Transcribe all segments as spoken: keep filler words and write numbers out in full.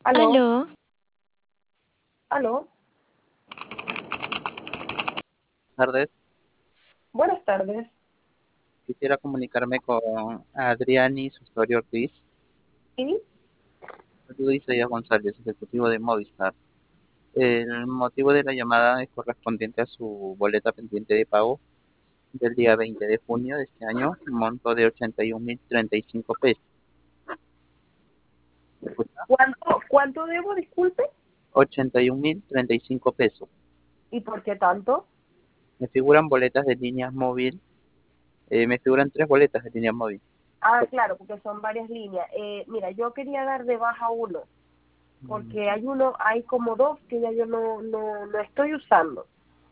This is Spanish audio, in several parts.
Aló, Aló, aló, Tardes. buenas tardes. Quisiera comunicarme con Adriani Sustorio Ortiz. ¿Sí? Luis Díaz González, ejecutivo de Movistar. El motivo de la llamada es correspondiente a su boleta pendiente de pago del día veinte de junio de este año, monto de ochenta y un mil treinta y cinco pesos. ¿Me escucha? ¿Cuánto, cuánto debo, disculpe? ochenta y un mil treinta y cinco pesos. ¿Y por qué tanto? Me figuran boletas de líneas móvil. Eh, me figuran tres boletas de línea móvil. Ah, claro, porque son varias líneas. Eh, mira, yo quería dar de baja uno, porque hay uno, hay como dos que ya yo no, no, no estoy usando.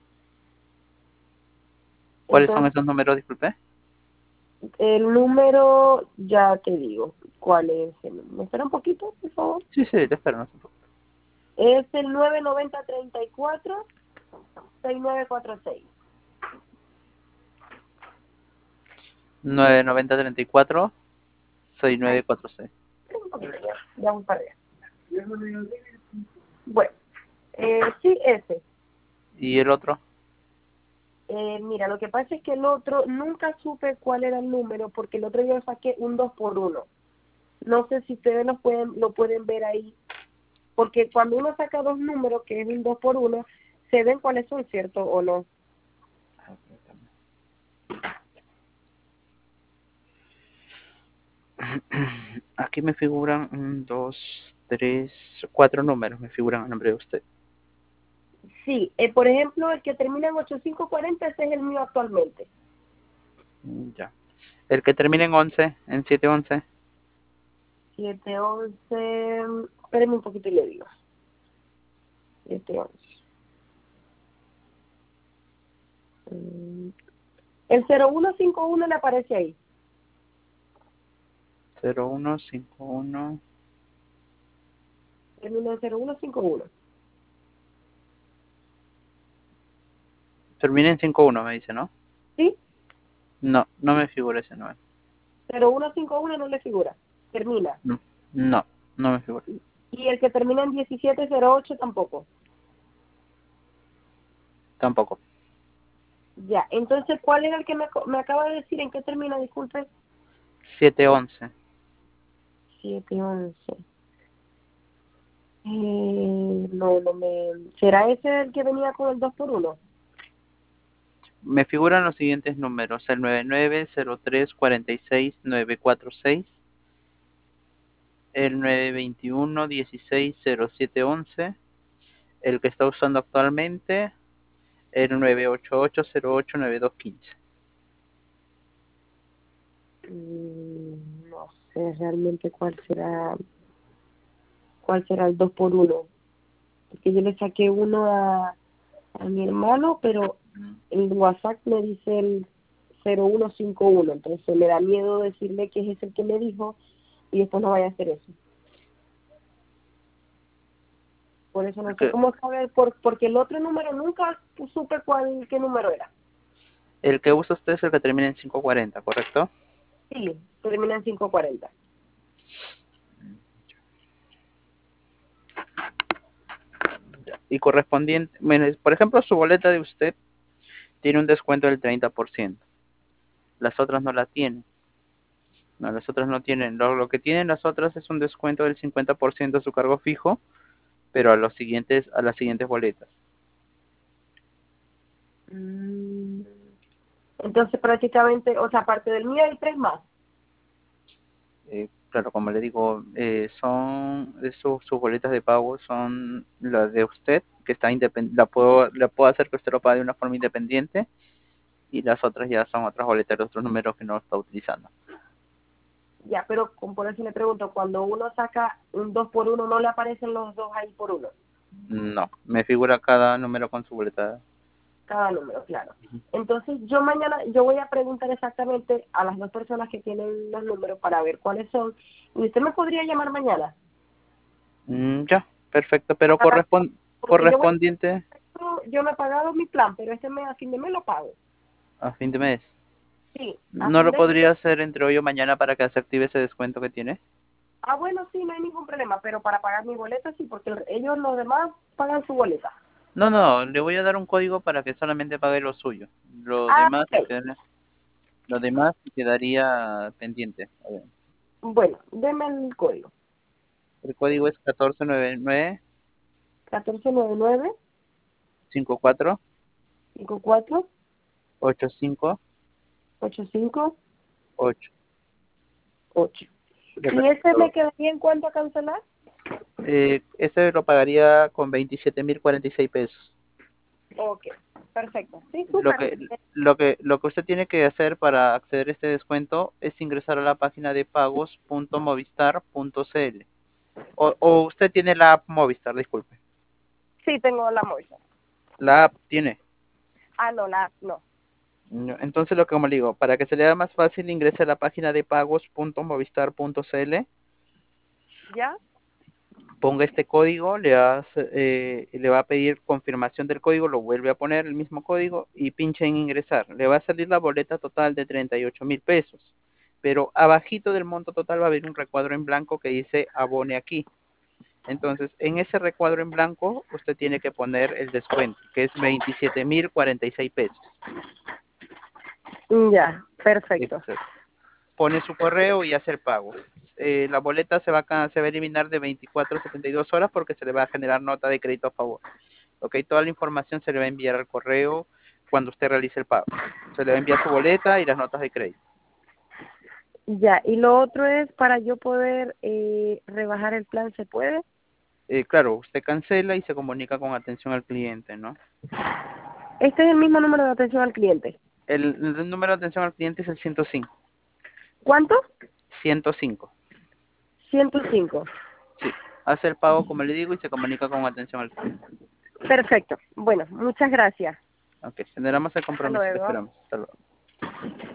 ¿Cuáles son Entonces, esos números, disculpe? el número, ya te digo, ¿cuál es? el- ¿Me espera un poquito, por favor? Sí, sí, te espero, no se preocupe. Es el nueve noventa treinta y cuatro seis nueve cuatro seis. nueve noventa treinta y cuatro sesenta y nueve cuarenta y seis. Un poquito ya, ya voy para allá. Bueno, eh, sí, ese. ¿Y el otro? Eh, mira, lo que pasa es que el otro, nunca supe cuál era el número, porque el otro yo saqué un dos por uno. No sé si ustedes lo pueden, lo pueden ver ahí, porque cuando uno saca dos números, que es un dos por uno, se ven cuáles son, ¿cierto o no? Aquí me figuran un, dos, tres, cuatro números, me figuran a nombre de usted. Sí, eh, por ejemplo, el que termina en ochenta y cinco cuarenta, ese es el mío actualmente. Mm, Ya. El que termine en once, en siete once. siete once, espérenme un poquito y le digo. siete once. Mm, El cero uno cinco uno le aparece ahí. cero uno cinco uno. Termina en cero uno cinco uno. Termina en cinco uno, me dice, ¿no? ¿Sí? No, no me figura ese número. cero uno cinco uno no le figura. Termina. No, no, no me figura. Y el que termina en diecisiete cero ocho tampoco. Tampoco. Ya, entonces, ¿cuál era el que me, me acaba de decir? ¿En qué termina? Disculpe. siete once. siete once. Eh, no, no me... ¿Será ese el que venía con el dos por uno? Me figuran los siguientes números: el nueve nueve cero tres cuarenta y seis nueve cuatro seis, el nueve veintiuno dieciséis cero siete once, el que está usando actualmente, el nueve ocho ocho cero ocho nueve dos quince. Mm, no sé realmente cuál será cuál será el dos por uno. Porque yo le saqué uno a, a mi hermano, pero el WhatsApp me dice el cero uno cinco uno. Entonces me da miedo decirle que es ese el que me dijo y después no vaya a hacer eso. Por eso no sé Que cómo saber, por, porque el otro número nunca supe cuál, qué número era. el que usa usted es el que termina en quinientos cuarenta, ¿correcto? Sí, termina en quinientos cuarenta. Y correspondiente, bueno, por ejemplo, su boleta de usted tiene un descuento del treinta por ciento. Las otras no la tienen. No, las otras no tienen. Lo, lo que tienen las otras es un descuento del cincuenta por ciento de su cargo fijo, pero a los siguientes, a las siguientes boletas. Mm, Entonces prácticamente, o sea, aparte del mío hay tres más. Eh, claro, como le digo, eh, son sus, sus boletas de pago son las de usted, que está independiente, la puedo, la puedo hacer que usted lo pague de una forma independiente, y las otras ya son otras boletas de otros números que no está utilizando. Ya, pero como por eso le pregunto, cuando uno saca un dos por uno, ¿no le aparecen los dos ahí por uno? No, me figura cada número con su boleta. Cada número, claro. Entonces yo mañana, yo voy a preguntar exactamente a las dos personas que tienen los números para ver cuáles son. Y usted me podría llamar mañana. Mm, ya, perfecto, pero Para- correspon- Porque yo voy correspondiente yo no he pagado mi plan, pero este mes a fin de mes lo pago. a fin de mes. Sí, a ¿No fin lo de mes. podría hacer entre hoy o mañana para que se active ese descuento que tiene? Ah, bueno, sí, no hay ningún problema, pero para pagar mi boleta sí, porque el- ellos los demás pagan su boleta. No, no, le voy a dar un código para que solamente pague lo suyo. Lo Ah, demás, se ok. quedaría- lo demás quedaría pendiente. A ver, Bueno, deme el código. el código es catorce noventa y nueve catorce noventa y nueve, cincuenta y cuatro cincuenta y cuatro, ochenta y cinco ochenta y cinco, ocho. ocho. Le ¿Y ese me repito, quedaría en cuánto a cancelar? eh, este lo pagaría con veintisiete mil cuarenta y seis pesos. Ok, perfecto. Sí, Lo súper. que, lo que, lo que usted tiene que hacer para acceder a este descuento es ingresar a la página de pagos punto movistar punto cl. O, o usted tiene la app Movistar, disculpe. Sí, tengo la bolsa. La app tiene. Ah, no, la, no. No, entonces lo que como le digo, para que se le haga más fácil, ingrese a la página de pagos punto movistar punto cl, ¿Ya? ponga este código, le, hace, eh, le va a pedir confirmación del código, lo vuelve a poner el mismo código y pinche en ingresar. Le va a salir la boleta total de treinta y ocho mil pesos, pero abajito del monto total va a haber un recuadro en blanco que dice abone aquí. Entonces, en ese recuadro en blanco, usted tiene que poner el descuento, que es veintisiete mil cuarenta y seis pesos. Ya, perfecto. Exacto. Pone su correo y hace el pago. Eh, la boleta se va, a, se va a eliminar de veinticuatro a setenta y dos horas porque se le va a generar nota de crédito a favor. Ok, toda la información se le va a enviar al correo cuando usted realice el pago. Se le va a enviar su boleta y las notas de crédito. Ya, y lo otro es para yo poder eh, rebajar el plan, ¿se puede? Eh, claro, usted cancela y se comunica con atención al cliente, ¿no? Este es el mismo número de atención al cliente. El, el número de atención al cliente es el ciento cinco. ¿Cuánto? ciento cinco. ciento cinco. Sí, hace el pago como le digo y se comunica con atención al cliente. Perfecto. Bueno, muchas gracias. Ok, generamos el Hasta compromiso, le luego. esperamos. Hasta luego.